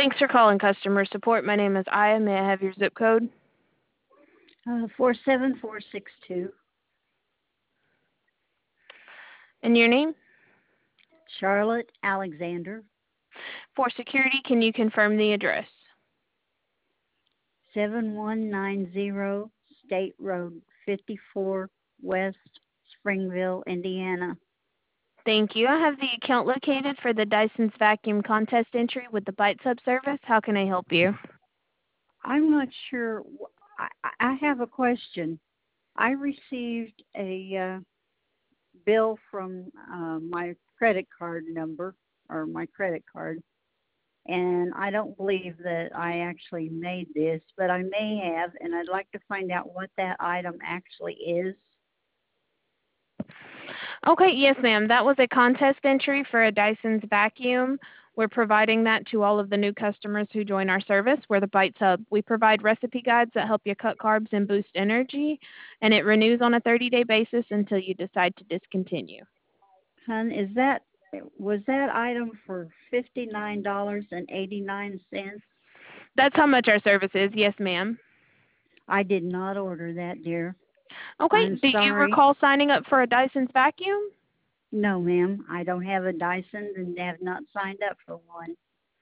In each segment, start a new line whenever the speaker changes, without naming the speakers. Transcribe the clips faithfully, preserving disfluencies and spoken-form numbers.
Thanks for calling customer support. My name is Aya. May I have your zip code?
Uh, four seven four six two.
And your name?
Charlotte Alexander.
For security, can you confirm the address?
seven one nine zero State Road fifty-four, West Springville, Indiana.
Thank you. I have the account located for the Dyson's vacuum contest entry with the Bite Sub service. How can I help you?
I'm not sure. I, I have a question. I received a uh, bill from uh, my credit card number or my credit card, and I don't believe that I actually made this, but I may have, and I'd like to find out what that item actually is.
Okay, yes, ma'am. That was a contest entry for a Dyson's vacuum. We're providing that to all of the new customers who join our service. We're the Bite Sub. We provide recipe guides that help you cut carbs and boost energy, and it renews on a thirty-day basis until you decide to discontinue.
Hun, is that was that item for fifty-nine dollars and eighty-nine cents?
That's how much our service is. Yes, ma'am.
I did not order that, dear.
Okay,
I'm
do you
sorry.
recall signing up for a Dyson's vacuum?
No, ma'am. I don't have a Dyson and have not signed up for one.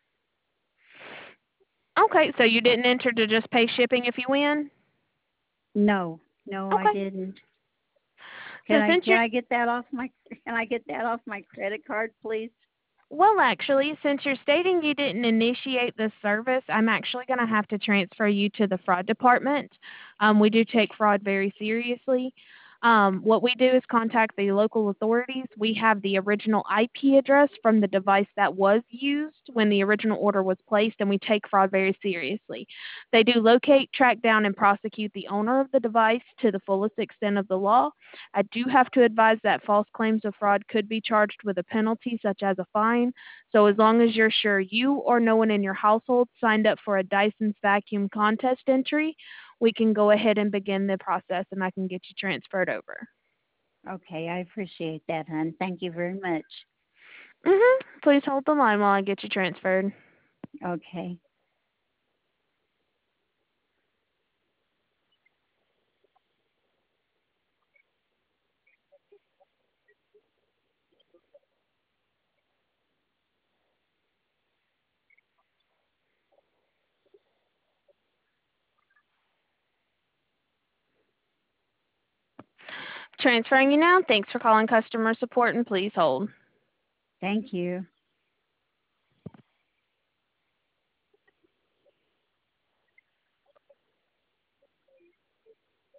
Okay, so you didn't enter to just pay shipping if you win?
No, no, I
Okay.
didn't.
So
Can I
since
can
you're
I get that off my can I get that off my credit card, please?
Well, actually, since you're stating you didn't initiate this service, I'm actually going to have to transfer you to the fraud department. Um, we do take fraud very seriously. Um, what we do is contact the local authorities. We have the original I P address from the device that was used when the original order was placed, and we take fraud very seriously. They do locate, track down, and prosecute the owner of the device to the fullest extent of the law. I do have to advise that false claims of fraud could be charged with a penalty such as a fine. So as long as you're sure you or no one in your household signed up for a Dyson's vacuum contest entry, we can go ahead and begin the process and I can get you transferred over.
Okay, I appreciate that, hon. Thank you very much.
Mhm. Please hold the line while I get you transferred.
Okay.
Transferring you now. Thanks for calling customer support and please hold.
Thank you.